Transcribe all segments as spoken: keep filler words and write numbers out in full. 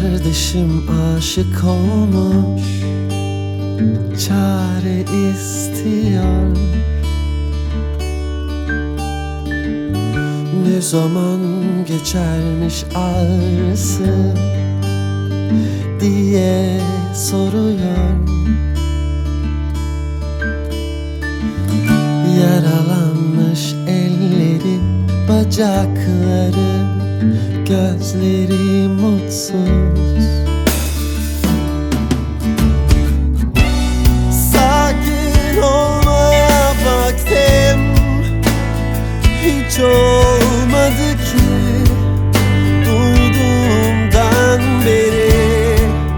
kardeşim aşık olmuş, çare istiyor. Ne zaman geçermiş ağrısı diye soruyor. Yaralanmış elleri, bacakları, gözleri mutsuz. Sakin olmaya baktım, hiç olmadı ki duyduğumdan beri.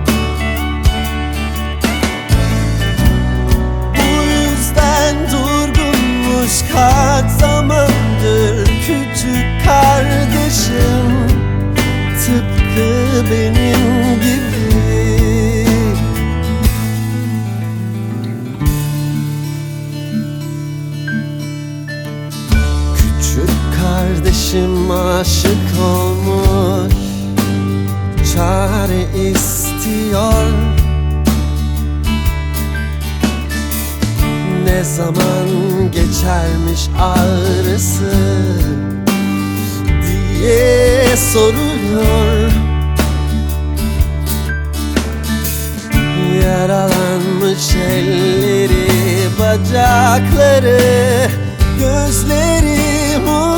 Bu yüzden durgunmuş kaç zamandır küçük kardeşim, tıpkı benim gibi. Küçük kardeşim aşık olmuş, çare istiyor. Ne zaman geçermiş ağrısı diye soruyor. Yaralanmış elleri, bacakları, gözleri mutsuz.